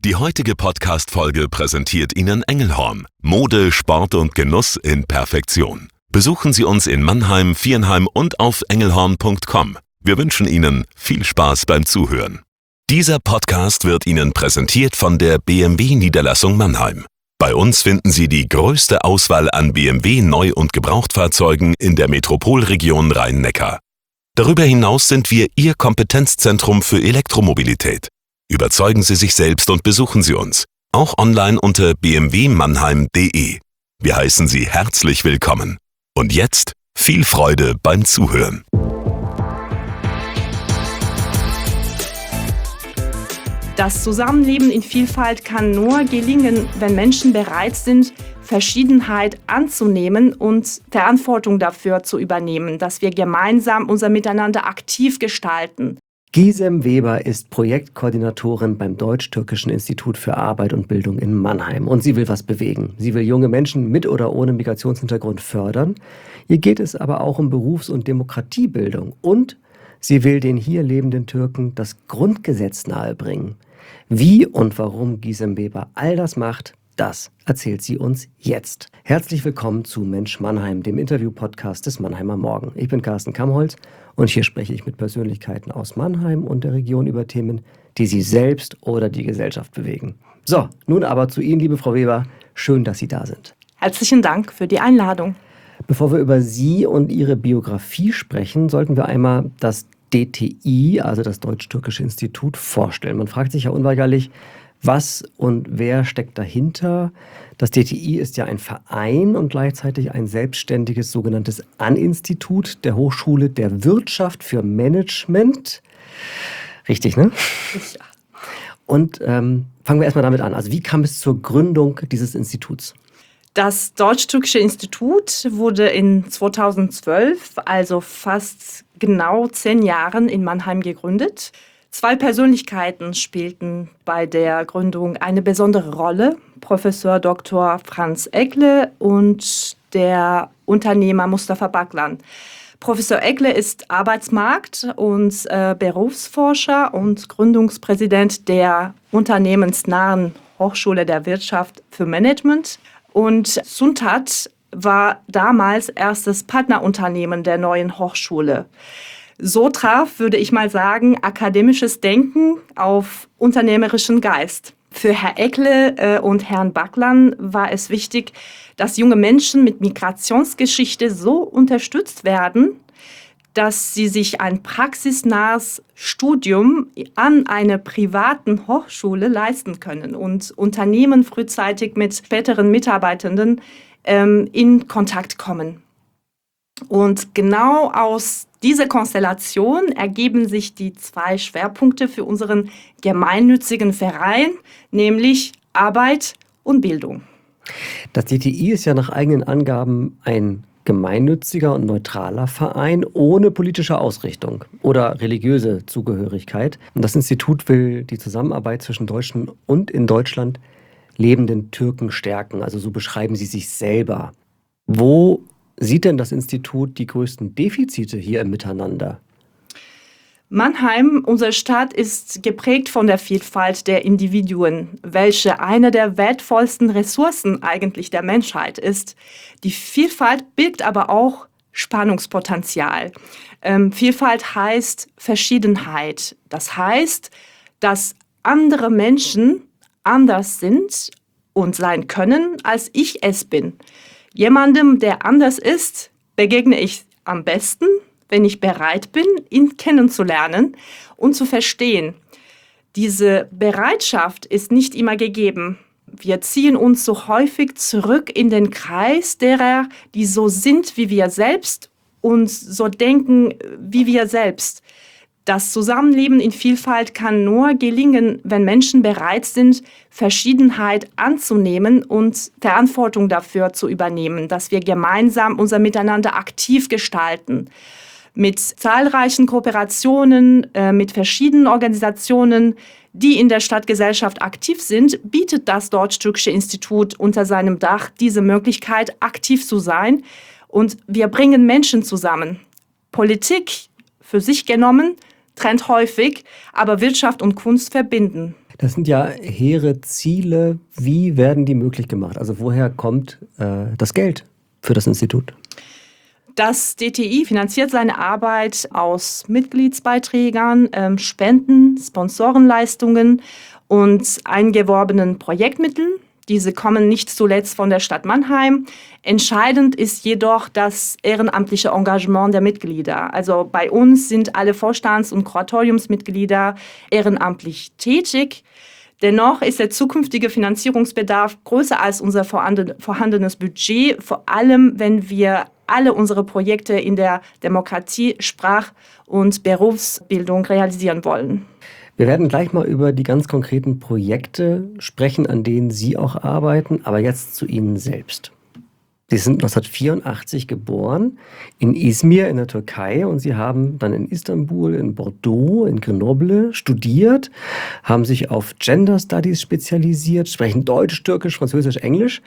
Die heutige Podcast-Folge präsentiert Ihnen Engelhorn. Mode, Sport und Genuss in Perfektion. Besuchen Sie uns in Mannheim, Viernheim und auf engelhorn.com. Wir wünschen Ihnen viel Spaß beim Zuhören. Dieser Podcast wird Ihnen präsentiert von der BMW-Niederlassung Mannheim. Bei uns finden Sie die größte Auswahl an BMW Neu- und Gebrauchtfahrzeugen in der Metropolregion Rhein-Neckar. Darüber hinaus sind wir Ihr Kompetenzzentrum für Elektromobilität. Überzeugen Sie sich selbst und besuchen Sie uns, auch online unter bmwmannheim.de. Wir heißen Sie herzlich willkommen. Und jetzt viel Freude beim Zuhören. Das Zusammenleben in Vielfalt kann nur gelingen, wenn Menschen bereit sind, Verschiedenheit anzunehmen und Verantwortung dafür zu übernehmen, dass wir gemeinsam unser Miteinander aktiv gestalten. Gizem Weber ist Projektkoordinatorin beim Deutsch-Türkischen Institut für Arbeit und Bildung in Mannheim. Und sie will was bewegen. Sie will junge Menschen mit oder ohne Migrationshintergrund fördern. Ihr geht es aber auch um Berufs- und Demokratiebildung. Und sie will den hier lebenden Türken das Grundgesetz nahebringen. Wie und warum Gizem Weber all das macht, das erzählt sie uns jetzt. Herzlich willkommen zu Mensch Mannheim, dem Interview-Podcast des Mannheimer Morgen. Ich bin Carsten Kamholz und hier spreche ich mit Persönlichkeiten aus Mannheim und der Region über Themen, die sie selbst oder die Gesellschaft bewegen. So, nun aber zu Ihnen, liebe Frau Weber. Schön, dass Sie da sind. Herzlichen Dank für die Einladung. Bevor wir über Sie und Ihre Biografie sprechen, sollten wir einmal das DTI, also das Deutsch-Türkische Institut, vorstellen. Man fragt sich ja unweigerlich, was und wer steckt dahinter? Das DTI ist ja ein Verein und gleichzeitig ein selbstständiges sogenanntes An-Institut der Hochschule der Wirtschaft für Management. Richtig, ne? Ja. Und fangen wir erstmal damit an. Also wie kam es zur Gründung dieses Instituts? Das Deutsch-Türkische Institut wurde in 2012, also fast genau 10 Jahren, in Mannheim gegründet. 2 Persönlichkeiten spielten bei der Gründung eine besondere Rolle. Professor Dr. Franz Ekle und der Unternehmer Mustafa Baklan. Professor Ekle ist Arbeitsmarkt- und Berufsforscher und Gründungspräsident der unternehmensnahen Hochschule der Wirtschaft für Management. Und Suntat war damals erstes Partnerunternehmen der neuen Hochschule. So traf, würde ich mal sagen, akademisches Denken auf unternehmerischen Geist. Für Herr Ekle und Herrn Baklan war es wichtig, dass junge Menschen mit Migrationsgeschichte so unterstützt werden, dass sie sich ein praxisnahes Studium an einer privaten Hochschule leisten können und Unternehmen frühzeitig mit späteren Mitarbeitenden in Kontakt kommen. Und genau aus dieser Konstellation ergeben sich die 2 Schwerpunkte für unseren gemeinnützigen Verein, nämlich Arbeit und Bildung. Das DTI ist ja nach eigenen Angaben ein gemeinnütziger und neutraler Verein ohne politische Ausrichtung oder religiöse Zugehörigkeit. Und das Institut will die Zusammenarbeit zwischen Deutschen und in Deutschland lebenden Türken stärken. Also so beschreiben sie sich selber. Wo sieht denn das Institut die größten Defizite hier im Miteinander? Mannheim, unsere Stadt, ist geprägt von der Vielfalt der Individuen, welche eine der wertvollsten Ressourcen eigentlich der Menschheit ist. Die Vielfalt birgt aber auch Spannungspotenzial. Vielfalt heißt Verschiedenheit. Das heißt, dass andere Menschen anders sind und sein können, als ich es bin. Jemandem, der anders ist, begegne ich am besten, wenn ich bereit bin, ihn kennenzulernen und zu verstehen. Diese Bereitschaft ist nicht immer gegeben. Wir ziehen uns so häufig zurück in den Kreis derer, die so sind wie wir selbst und so denken wie wir selbst. Das Zusammenleben in Vielfalt kann nur gelingen, wenn Menschen bereit sind, Verschiedenheit anzunehmen und Verantwortung dafür zu übernehmen, dass wir gemeinsam unser Miteinander aktiv gestalten. Mit zahlreichen Kooperationen mit verschiedenen Organisationen, die in der Stadtgesellschaft aktiv sind, bietet das Deutsch-Türkische Institut unter seinem Dach diese Möglichkeit, aktiv zu sein. Und wir bringen Menschen zusammen. Politik für sich genommen trennt häufig, aber Wirtschaft und Kunst verbinden. Das sind ja hehre Ziele. Wie werden die möglich gemacht? Also woher kommt das Geld für das Institut? Das DTI finanziert seine Arbeit aus Mitgliedsbeiträgen, Spenden, Sponsorenleistungen und eingeworbenen Projektmitteln. Diese kommen nicht zuletzt von der Stadt Mannheim. Entscheidend ist jedoch das ehrenamtliche Engagement der Mitglieder. Also bei uns sind alle Vorstands- und Kuratoriumsmitglieder ehrenamtlich tätig. Dennoch ist der zukünftige Finanzierungsbedarf größer als unser vorhandenes Budget, vor allem wenn wir alle unsere Projekte in der Demokratie-, Sprach- und Berufsbildung realisieren wollen. Wir werden gleich mal über die ganz konkreten Projekte sprechen, an denen Sie auch arbeiten, aber jetzt zu Ihnen selbst. Sie sind 1984 geboren in Izmir in der Türkei und Sie haben dann in Istanbul, in Bordeaux, in Grenoble studiert, haben sich auf Gender Studies spezialisiert, sprechen Deutsch, Türkisch, Französisch, Englisch.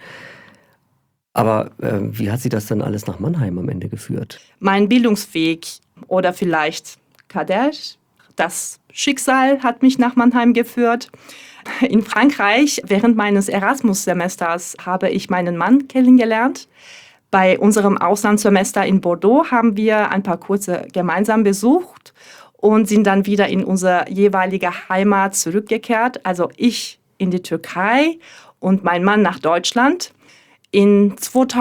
Aber wie hat Sie das dann alles nach Mannheim am Ende geführt? Mein Bildungsweg oder vielleicht Kader, das Schicksal hat mich nach Mannheim geführt. In Frankreich, während meines Erasmus-Semesters, habe ich meinen Mann kennengelernt. Bei unserem Auslandssemester in Bordeaux haben wir ein paar Kurse gemeinsam besucht und sind dann wieder in unsere jeweilige Heimat zurückgekehrt. Also ich in die Türkei und mein Mann nach Deutschland. In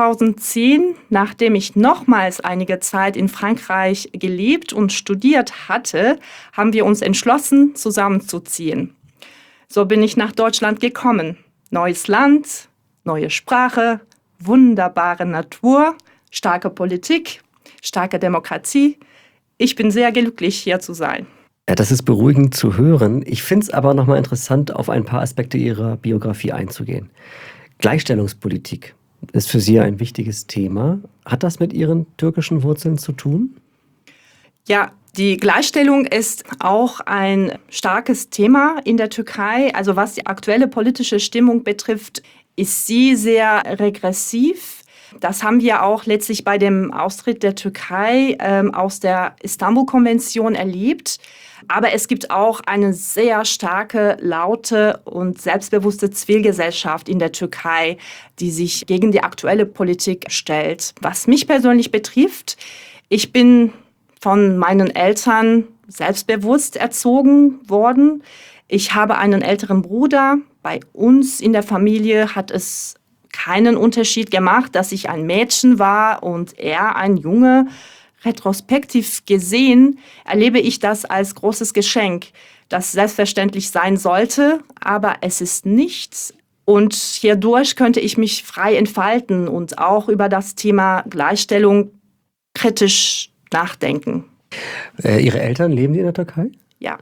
2010, nachdem ich nochmals einige Zeit in Frankreich gelebt und studiert hatte, haben wir uns entschlossen, zusammenzuziehen. So bin ich nach Deutschland gekommen. Neues Land, neue Sprache, wunderbare Natur, starke Politik, starke Demokratie. Ich bin sehr glücklich, hier zu sein. Ja, das ist beruhigend zu hören. Ich finde es aber nochmal interessant, auf ein paar Aspekte Ihrer Biografie einzugehen. Gleichstellungspolitik ist für Sie ein wichtiges Thema. Hat das mit Ihren türkischen Wurzeln zu tun? Ja, die Gleichstellung ist auch ein starkes Thema in der Türkei. Also was die aktuelle politische Stimmung betrifft, ist sie sehr regressiv. Das haben wir auch letztlich bei dem Austritt der Türkei aus der Istanbul-Konvention erlebt. Aber es gibt auch eine sehr starke, laute und selbstbewusste Zivilgesellschaft in der Türkei, die sich gegen die aktuelle Politik stellt. Was mich persönlich betrifft, ich bin von meinen Eltern selbstbewusst erzogen worden. Ich habe einen älteren Bruder. Bei uns in der Familie hat es keinen Unterschied gemacht, dass ich ein Mädchen war und er ein Junge. Retrospektiv gesehen erlebe ich das als großes Geschenk, das selbstverständlich sein sollte, aber es ist nichts. Und hierdurch könnte ich mich frei entfalten und auch über das Thema Gleichstellung kritisch nachdenken. Ihre Eltern, leben die in der Türkei? Ja.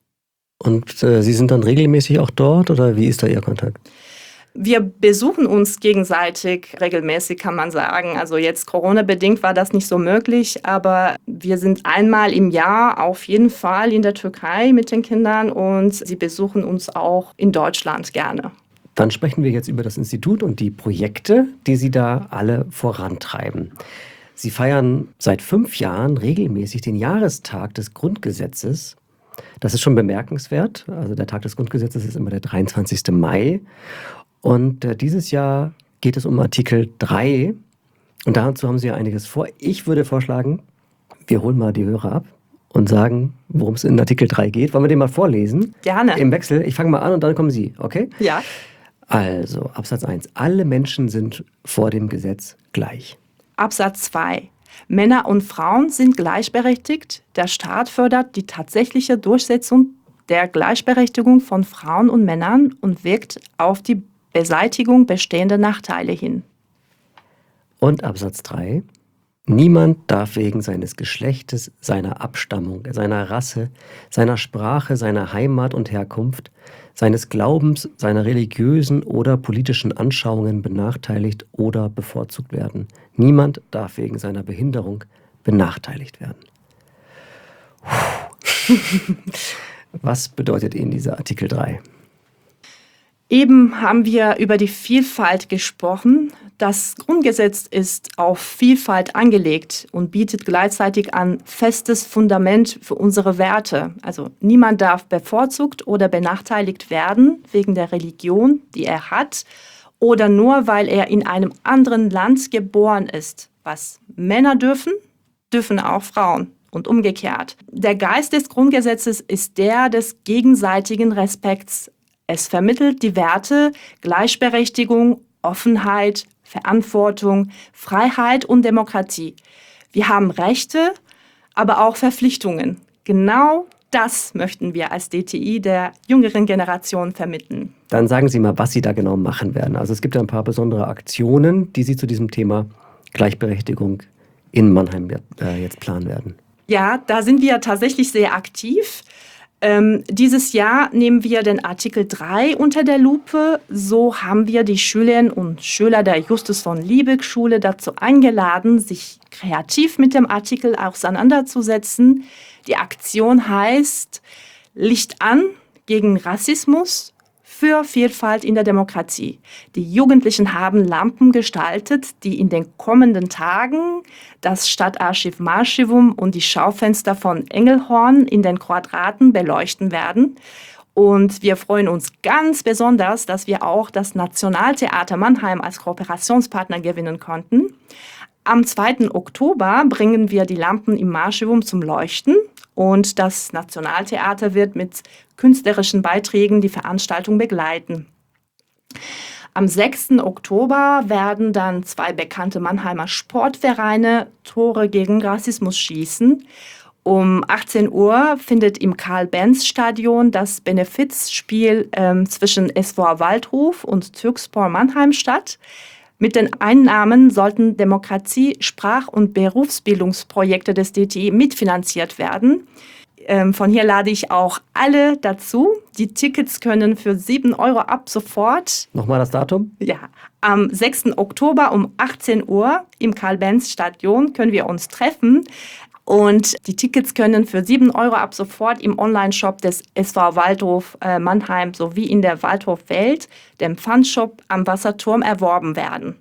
Und Sie sind dann regelmäßig auch dort oder wie ist da Ihr Kontakt? Wir besuchen uns gegenseitig regelmäßig, kann man sagen. Also jetzt Corona-bedingt war das nicht so möglich, aber wir sind einmal im Jahr auf jeden Fall in der Türkei mit den Kindern und sie besuchen uns auch in Deutschland gerne. Dann sprechen wir jetzt über das Institut und die Projekte, die Sie da alle vorantreiben. Sie feiern seit 5 Jahren regelmäßig den Jahrestag des Grundgesetzes. Das ist schon bemerkenswert. Also der Tag des Grundgesetzes ist immer der 23. Mai. Und dieses Jahr geht es um Artikel 3. Und dazu haben Sie ja einiges vor. Ich würde vorschlagen, wir holen mal die Hörer ab und sagen, worum es in Artikel 3 geht. Wollen wir den mal vorlesen? Gerne. Im Wechsel. Ich fange mal an und dann kommen Sie, okay? Ja. Also, Absatz 1. Alle Menschen sind vor dem Gesetz gleich. Absatz 2. Männer und Frauen sind gleichberechtigt. Der Staat fördert die tatsächliche Durchsetzung der Gleichberechtigung von Frauen und Männern und wirkt auf die Beseitigung bestehender Nachteile hin. Und Absatz 3. Niemand darf wegen seines Geschlechtes, seiner Abstammung, seiner Rasse, seiner Sprache, seiner Heimat und Herkunft, seines Glaubens, seiner religiösen oder politischen Anschauungen benachteiligt oder bevorzugt werden. Niemand darf wegen seiner Behinderung benachteiligt werden. Was bedeutet Ihnen dieser Artikel 3? Eben haben wir über die Vielfalt gesprochen. Das Grundgesetz ist auf Vielfalt angelegt und bietet gleichzeitig ein festes Fundament für unsere Werte. Also niemand darf bevorzugt oder benachteiligt werden wegen der Religion, die er hat, oder nur weil er in einem anderen Land geboren ist. Was Männer dürfen, dürfen auch Frauen. Und umgekehrt. Der Geist des Grundgesetzes ist der des gegenseitigen Respekts. Es vermittelt die Werte Gleichberechtigung, Offenheit, Verantwortung, Freiheit und Demokratie. Wir haben Rechte, aber auch Verpflichtungen. Genau das möchten wir als DTI der jüngeren Generation vermitteln. Dann sagen Sie mal, was Sie da genau machen werden. Also es gibt ja ein paar besondere Aktionen, die Sie zu diesem Thema Gleichberechtigung in Mannheim jetzt planen werden. Ja, da sind wir tatsächlich sehr aktiv. Dieses Jahr nehmen wir den Artikel 3 unter der Lupe. So haben wir die Schülerinnen und Schüler der Justus von Liebig Schule dazu eingeladen, sich kreativ mit dem Artikel auseinanderzusetzen. Die Aktion heißt Licht an gegen Rassismus für Vielfalt in der Demokratie. Die Jugendlichen haben Lampen gestaltet, die in den kommenden Tagen das Stadtarchiv Marschivum und die Schaufenster von Engelhorn in den Quadraten beleuchten werden. Und wir freuen uns ganz besonders, dass wir auch das Nationaltheater Mannheim als Kooperationspartner gewinnen konnten. Am 2. Oktober bringen wir die Lampen im Marschivum zum Leuchten. Und das Nationaltheater wird mit künstlerischen Beiträgen die Veranstaltung begleiten. Am 6. Oktober werden dann 2 bekannte Mannheimer Sportvereine Tore gegen Rassismus schießen. Um 18 Uhr findet im Karl-Benz-Stadion das Benefizspiel zwischen SV Waldhof und Türkspor Mannheim statt. Mit den Einnahmen sollten Demokratie-, Sprach- und Berufsbildungsprojekte des DTI mitfinanziert werden. Von hier lade ich auch alle dazu. Die Tickets können für 7 € ab sofort. Nochmal das Datum? Ja, am 6. Oktober um 18 Uhr im Karl-Benz-Stadion können wir uns treffen. Und die Tickets können für 7 € ab sofort im Online-Shop des SV Waldhof Mannheim sowie in der Waldhof Welt, dem Pfandshop am Wasserturm, erworben werden.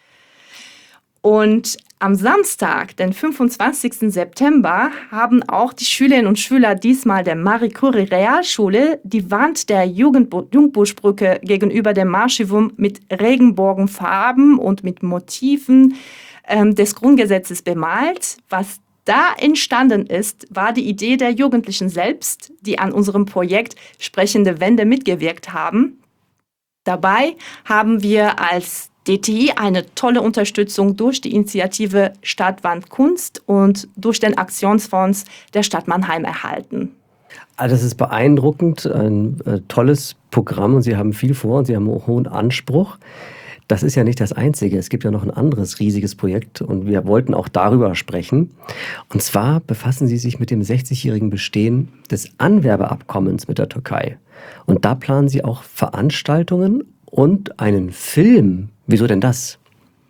Und am Samstag, den 25. September, haben auch die Schülerinnen und Schüler diesmal der Marie Curie Realschule die Wand der Jungbuschbrücke gegenüber dem Marschivum mit Regenbogenfarben und mit Motiven des Grundgesetzes bemalt. Was da entstanden ist, war die Idee der Jugendlichen selbst, die an unserem Projekt Sprechende Wände mitgewirkt haben. Dabei haben wir als DTI eine tolle Unterstützung durch die Initiative Stadtwand Kunst und durch den Aktionsfonds der Stadt Mannheim erhalten. Also das ist beeindruckend, ein tolles Programm und Sie haben viel vor und Sie haben einen hohen Anspruch. Das ist ja nicht das Einzige. Es gibt ja noch ein anderes riesiges Projekt und wir wollten auch darüber sprechen. Und zwar befassen Sie sich mit dem 60-jährigen Bestehen des Anwerbeabkommens mit der Türkei. Und da planen Sie auch Veranstaltungen und einen Film. Wieso denn das?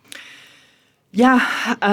Ja,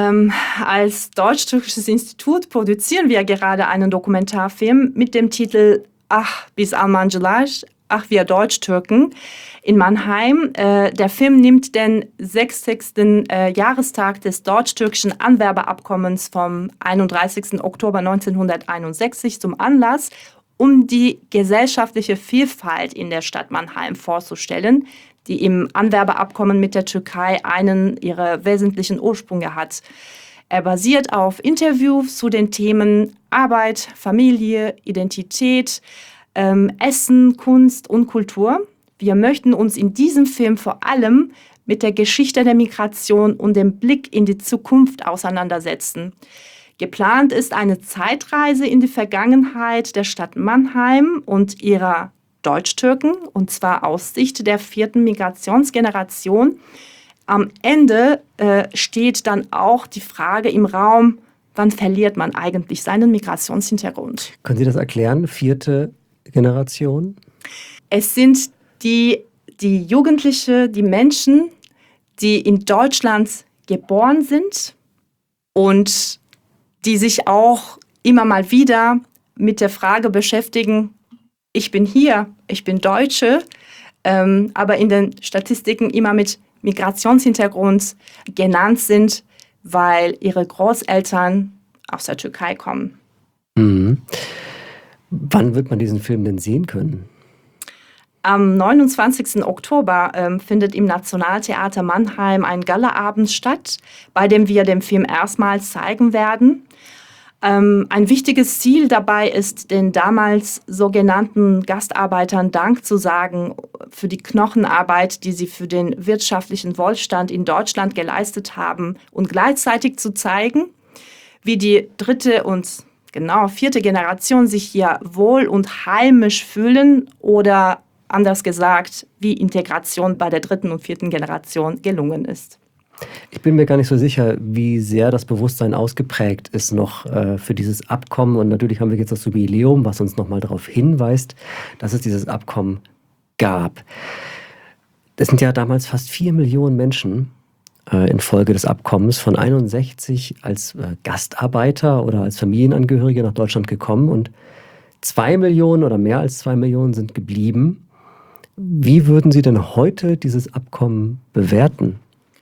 als Deutsch-Türkisches Institut produzieren wir gerade einen Dokumentarfilm mit dem Titel Ach, biz Almancılar, ach, wir Deutsch-Türken in Mannheim. Der Film nimmt den 60. Jahrestag des deutsch-türkischen Anwerbeabkommens vom 31. Oktober 1961 zum Anlass, um die gesellschaftliche Vielfalt in der Stadt Mannheim vorzustellen, die im Anwerbeabkommen mit der Türkei einen ihrer wesentlichen Ursprünge hat. Er basiert auf Interviews zu den Themen Arbeit, Familie, Identität, Essen, Kunst und Kultur. Wir möchten uns in diesem Film vor allem mit der Geschichte der Migration und dem Blick in die Zukunft auseinandersetzen. Geplant ist eine Zeitreise in die Vergangenheit der Stadt Mannheim und ihrer Deutsch-Türken, und zwar aus Sicht der 4. Migrationsgeneration. Am Ende steht dann auch die Frage im Raum, wann verliert man eigentlich seinen Migrationshintergrund? Können Sie das erklären? 4. Generation? Es sind die Jugendliche, die Menschen, die in Deutschland geboren sind und die sich auch immer mal wieder mit der Frage beschäftigen, ich bin hier, ich bin Deutsche, aber in den Statistiken immer mit Migrationshintergrund genannt sind, weil ihre Großeltern aus der Türkei kommen. Mhm. Wann wird man diesen Film denn sehen können? Am 29. Oktober findet im Nationaltheater Mannheim ein Galaabend statt, bei dem wir den Film erstmals zeigen werden. Ein wichtiges Ziel dabei ist, den damals sogenannten Gastarbeitern Dank zu sagen für die Knochenarbeit, die sie für den wirtschaftlichen Wohlstand in Deutschland geleistet haben und gleichzeitig zu zeigen, wie die dritte und vierte Generation sich hier wohl und heimisch fühlen oder anders gesagt, wie Integration bei der dritten und vierten Generation gelungen ist. Ich bin mir gar nicht so sicher, wie sehr das Bewusstsein ausgeprägt ist noch für dieses Abkommen. Und natürlich haben wir jetzt das Jubiläum, was uns nochmal darauf hinweist, dass es dieses Abkommen gab. Es sind ja damals fast 4 Millionen Menschen infolge des Abkommens von 61 als Gastarbeiter oder als Familienangehörige nach Deutschland gekommen. Und 2 Millionen oder mehr als 2 Millionen sind geblieben. Wie würden Sie denn heute dieses Abkommen bewerten?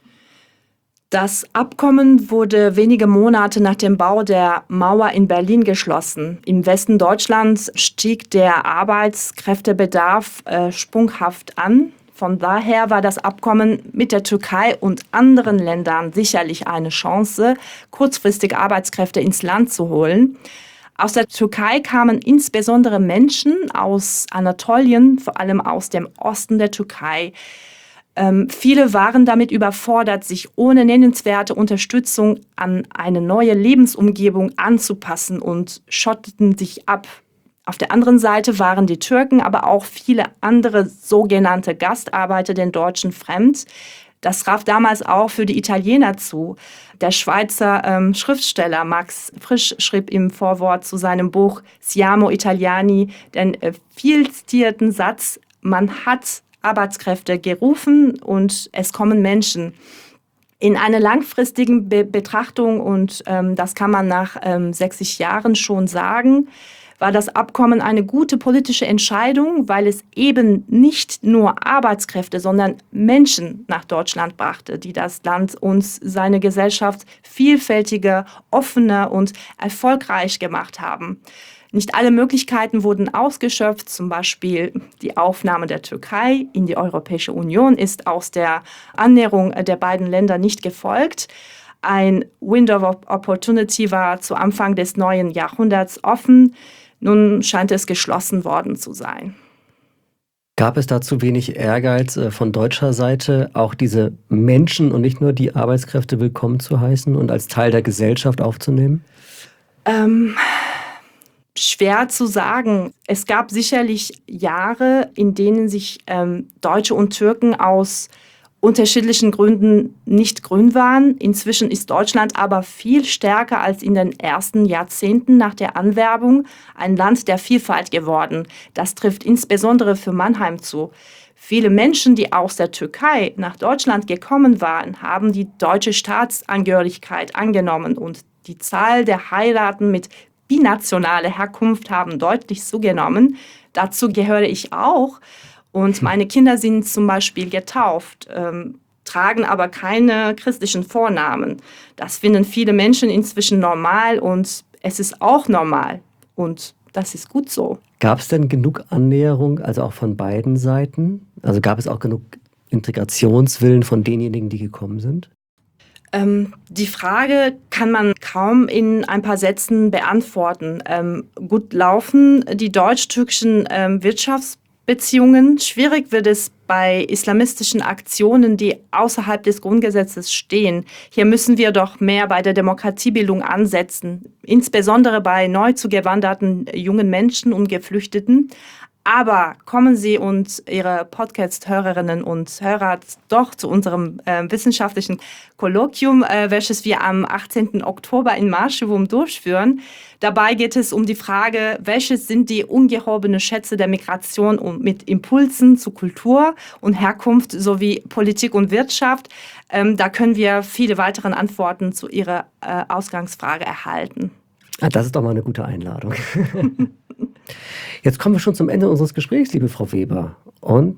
Das Abkommen wurde wenige Monate nach dem Bau der Mauer in Berlin geschlossen. Im Westen Deutschlands stieg der Arbeitskräftebedarf sprunghaft an. Von daher war das Abkommen mit der Türkei und anderen Ländern sicherlich eine Chance, kurzfristig Arbeitskräfte ins Land zu holen. Aus der Türkei kamen insbesondere Menschen aus Anatolien, vor allem aus dem Osten der Türkei. Viele waren damit überfordert, sich ohne nennenswerte Unterstützung an eine neue Lebensumgebung anzupassen und schotteten sich ab. Auf der anderen Seite waren die Türken, aber auch viele andere sogenannte Gastarbeiter den Deutschen fremd. Das traf damals auch für die Italiener zu. Der Schweizer Schriftsteller Max Frisch schrieb im Vorwort zu seinem Buch Siamo Italiani den viel zitierten Satz: Man hat Arbeitskräfte gerufen und es kommen Menschen. In einer langfristigen Betrachtung, und das kann man nach 60 Jahren schon sagen, war das Abkommen eine gute politische Entscheidung, weil es eben nicht nur Arbeitskräfte, sondern Menschen nach Deutschland brachte, die das Land und seine Gesellschaft vielfältiger, offener und erfolgreich gemacht haben. Nicht alle Möglichkeiten wurden ausgeschöpft, zum Beispiel die Aufnahme der Türkei in die Europäische Union ist aus der Annäherung der beiden Länder nicht gefolgt. Ein Window of Opportunity war zu Anfang des neuen Jahrhunderts offen. Nun scheint es geschlossen worden zu sein. Gab es da zu wenig Ehrgeiz von deutscher Seite, auch diese Menschen und nicht nur die Arbeitskräfte willkommen zu heißen und als Teil der Gesellschaft aufzunehmen? Schwer zu sagen. Es gab sicherlich Jahre, in denen sich Deutsche und Türken aus unterschiedlichen Gründen nicht grün waren. Inzwischen ist Deutschland aber viel stärker als in den ersten Jahrzehnten nach der Anwerbung ein Land der Vielfalt geworden. Das trifft insbesondere für Mannheim zu. Viele Menschen, die aus der Türkei nach Deutschland gekommen waren, haben die deutsche Staatsangehörigkeit angenommen und die Zahl der Heiraten mit binationaler Herkunft haben deutlich zugenommen. Dazu gehöre ich auch. Und meine Kinder sind zum Beispiel getauft, tragen aber keine christlichen Vornamen. Das finden viele Menschen inzwischen normal und es ist auch normal. Und das ist gut so. Gab es denn genug Annäherung, also auch von beiden Seiten? Also gab es auch genug Integrationswillen von denjenigen, die gekommen sind? Die Frage kann man kaum in ein paar Sätzen beantworten. Gut laufen die deutsch-türkischen Wirtschaftsbeziehungen. Schwierig wird es bei islamistischen Aktionen, die außerhalb des Grundgesetzes stehen. Hier müssen wir doch mehr bei der Demokratiebildung ansetzen, insbesondere bei neu zugewanderten jungen Menschen und Geflüchteten. Aber kommen Sie und Ihre Podcast-Hörerinnen und Hörer doch zu unserem wissenschaftlichen Kolloquium, welches wir am 18. Oktober in Marschewum durchführen. Dabei geht es um die Frage, welches sind die ungehobenen Schätze der Migration und mit Impulsen zu Kultur und Herkunft sowie Politik und Wirtschaft. Da können wir viele weitere Antworten zu Ihrer Ausgangsfrage erhalten. Ah, das ist doch mal eine gute Einladung. Jetzt kommen wir schon zum Ende unseres Gesprächs, liebe Frau Weber. Und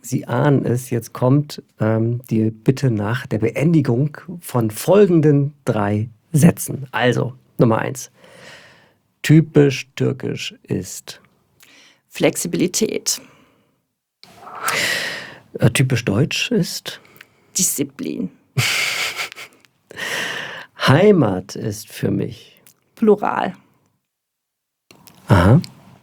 Sie ahnen es, jetzt kommt die Bitte nach der Beendigung von folgenden 3 Sätzen. Also, Nummer 1. Typisch türkisch ist. Flexibilität. Typisch deutsch ist. Disziplin. Heimat ist für mich. Plural. Aha.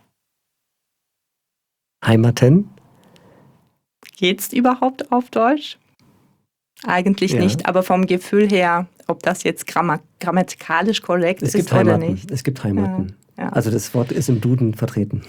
Heimaten? Geht's überhaupt auf Deutsch? Eigentlich nicht, aber vom Gefühl her, ob das jetzt grammatikalisch korrekt ist oder nicht. Es gibt Heimaten. Ja. Also das Wort ist im Duden vertreten.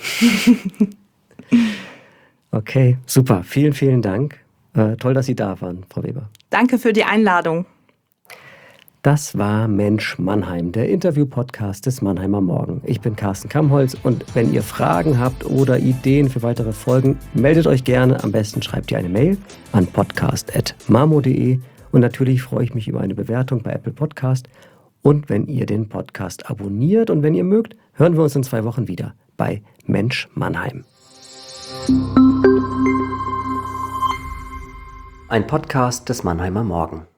Okay, super. Vielen, vielen Dank. Toll, dass Sie da waren, Frau Weber. Danke für die Einladung. Das war Mensch Mannheim, der Interview-Podcast des Mannheimer Morgen. Ich bin Carsten Kammholz und wenn ihr Fragen habt oder Ideen für weitere Folgen, meldet euch gerne. Am besten schreibt ihr eine Mail an podcast@mamo.de und natürlich freue ich mich über eine Bewertung bei Apple Podcast und wenn ihr den Podcast abonniert und wenn ihr mögt, hören wir uns in 2 Wochen wieder bei Mensch Mannheim. Ein Podcast des Mannheimer Morgen.